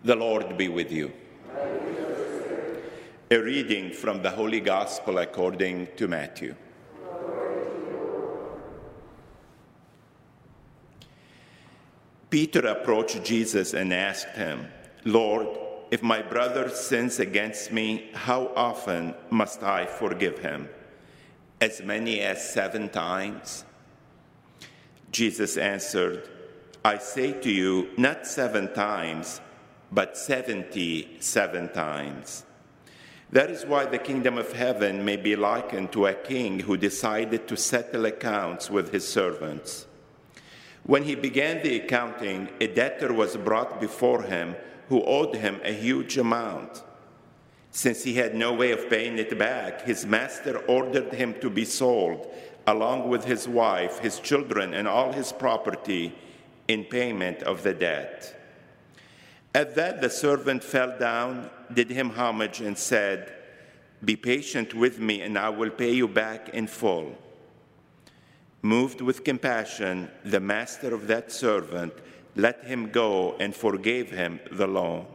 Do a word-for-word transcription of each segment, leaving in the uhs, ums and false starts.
The Lord be with you. A reading from the Holy Gospel according to Matthew. Peter approached Jesus and asked him, "Lord, if my brother sins against me, how often must I forgive him? As many as seven times?" Jesus answered, "I say to you, not seven times, but seventy-seven times. That is why the kingdom of heaven may be likened to a king who decided to settle accounts with his servants. When he began the accounting, a debtor was brought before him who owed him a huge amount. Since he had no way of paying it back, his master ordered him to be sold, along with his wife, his children, and all his property, in payment of the debt. At that, the servant fell down, did him homage, and said, 'Be patient with me, and I will pay you back in full.' Moved with compassion, the master of that servant let him go and forgave him the loan.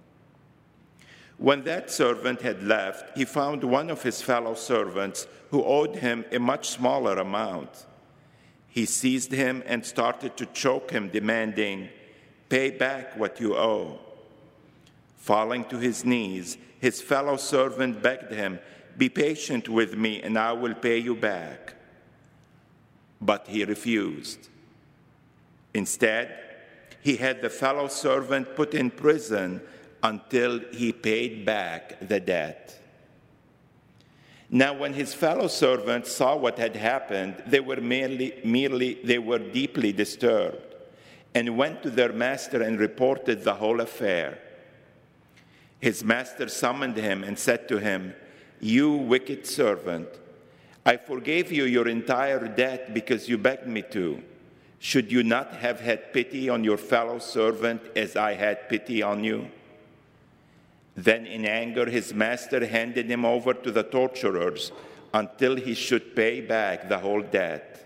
When that servant had left, he found one of his fellow servants who owed him a much smaller amount. He seized him and started to choke him, demanding, 'Pay back what you owe.' Falling to his knees, his fellow servant begged him, 'Be patient with me, and I will pay you back.' But he refused. Instead, he had the fellow servant put in prison until he paid back the debt. Now, when his fellow servants saw what had happened, they were merely, merely they were deeply disturbed, and went to their master and reported the whole affair. His master summoned him and said to him, 'You wicked servant, I forgave you your entire debt because you begged me to. Should you not have had pity on your fellow servant as I had pity on you?' Then in anger his master handed him over to the torturers until he should pay back the whole debt.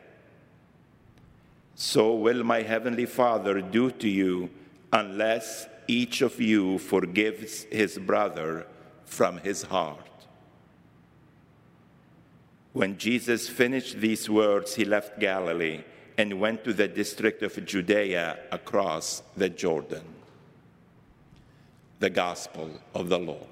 So will my heavenly Father do to you unless each of you forgives his brother from his heart." When Jesus finished these words, he left Galilee and went to the district of Judea across the Jordan. The Gospel of the Lord.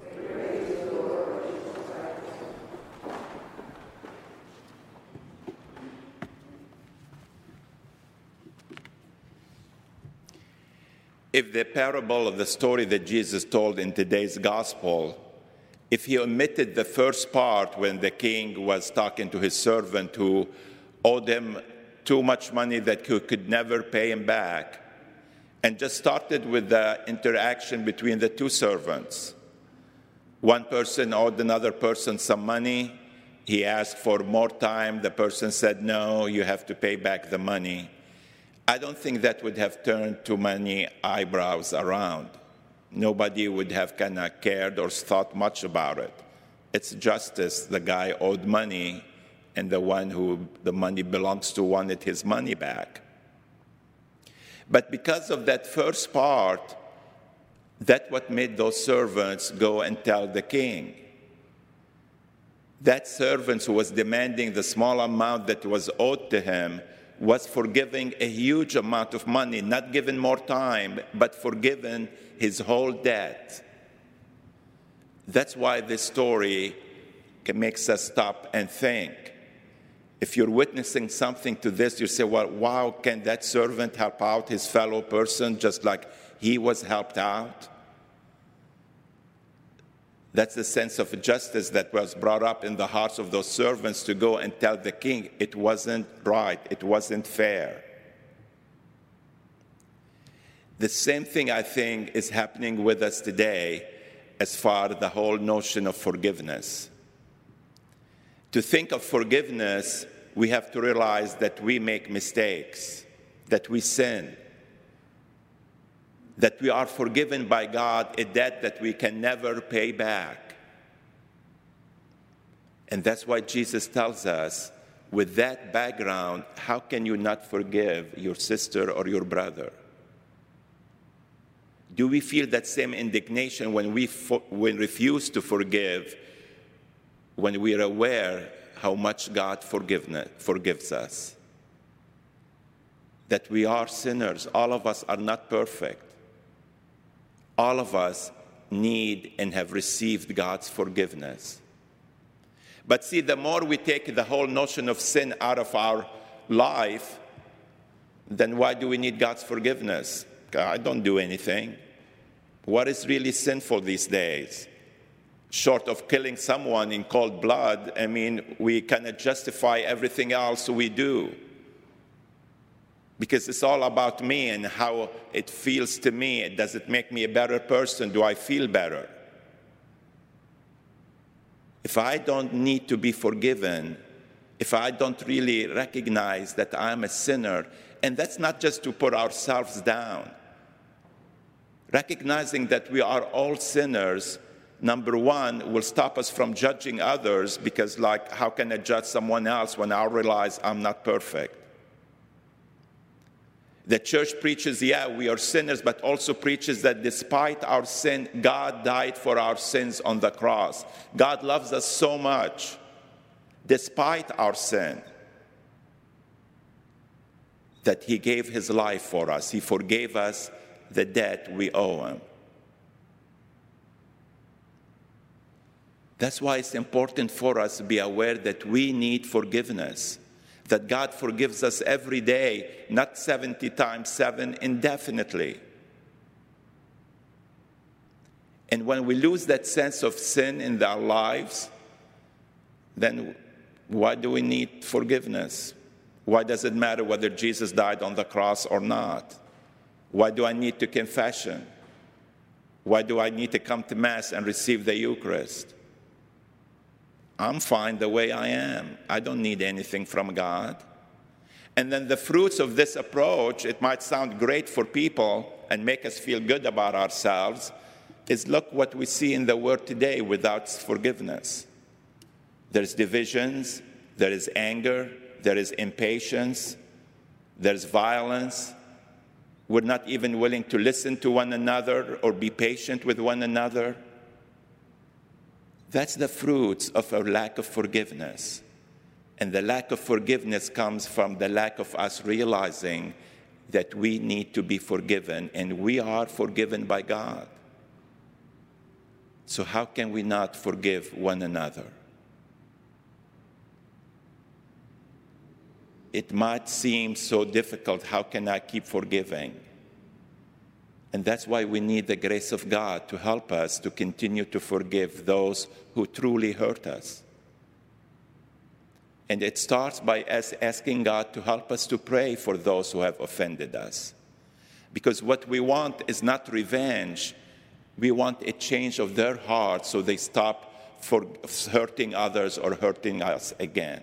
If the parable of the story that Jesus told in today's Gospel, if he omitted the first part when the king was talking to his servant who owed him too much money that he could never pay him back, and just started with the interaction between the two servants. One person owed another person some money. He asked for more time. The person said, "No, you have to pay back the money." I don't think that would have turned too many eyebrows around. Nobody would have kind of cared or thought much about it. It's justice. The guy owed money, and the one who the money belongs to wanted his money back. But because of that first part, that's what made those servants go and tell the king. That servant who was demanding the small amount that was owed to him was forgiving a huge amount of money, not given more time, but forgiven his whole debt. That's why this story makes us stop and think. If you're witnessing something to this, you say, well, wow, can that servant help out his fellow person just like he was helped out? That's the sense of justice that was brought up in the hearts of those servants to go and tell the king it wasn't right, it wasn't fair. The same thing, I think, is happening with us today as far as the whole notion of forgiveness. To think of forgiveness, we have to realize that we make mistakes, that we sin, that we are forgiven by God a debt that we can never pay back. And that's why Jesus tells us, with that background, how can you not forgive your sister or your brother? Do we feel that same indignation when we fo- when refuse to forgive, when we are aware how much God forgiveness, forgives us? That we are sinners. All of us are not perfect. All of us need and have received God's forgiveness. But see, the more we take the whole notion of sin out of our life, then why do we need God's forgiveness? I don't do anything. What is really sinful these days? Short of killing someone in cold blood, I mean, we cannot justify everything else we do. Because it's all about me and how it feels to me. Does it make me a better person? Do I feel better? If I don't need to be forgiven, if I don't really recognize that I'm a sinner, and that's not just to put ourselves down. Recognizing that we are all sinners, number one, will stop us from judging others because, like, how can I judge someone else when I realize I'm not perfect? The church preaches, yeah, we are sinners, but also preaches that despite our sin, God died for our sins on the cross. God loves us so much, despite our sin, that he gave his life for us. He forgave us the debt we owe him. That's why it's important for us to be aware that we need forgiveness, that God forgives us every day, not seventy times seven, indefinitely. And when we lose that sense of sin in our lives, then why do we need forgiveness? Why does it matter whether Jesus died on the cross or not? Why do I need to confession? Why do I need to come to Mass and receive the Eucharist? I'm fine the way I am. I don't need anything from God. And then the fruits of this approach, it might sound great for people and make us feel good about ourselves, is look what we see in the world today without forgiveness. There's divisions, there is anger, there is impatience, there's violence. We're not even willing to listen to one another or be patient with one another. That's the fruits of a lack of forgiveness. And the lack of forgiveness comes from the lack of us realizing that we need to be forgiven, and we are forgiven by God. So how can we not forgive one another? It might seem so difficult. How can I keep forgiving? And that's why we need the grace of God to help us to continue to forgive those who truly hurt us. And it starts by us asking God to help us to pray for those who have offended us. Because what we want is not revenge. We want a change of their hearts so they stop for hurting others or hurting us again.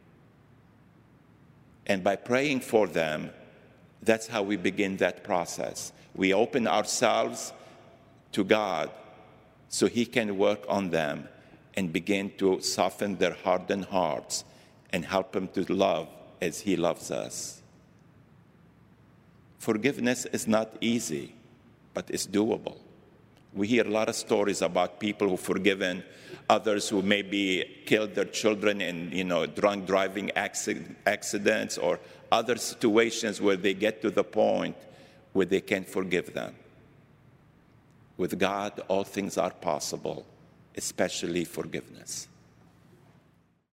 And by praying for them, that's how we begin that process. We open ourselves to God so he can work on them and begin to soften their hardened hearts and help them to love as he loves us. Forgiveness is not easy, but it's doable. We hear a lot of stories about people who've forgiven others who maybe killed their children in, you know, drunk driving accidents or other situations where they get to the point where they can forgive them. With God, all things are possible, especially forgiveness.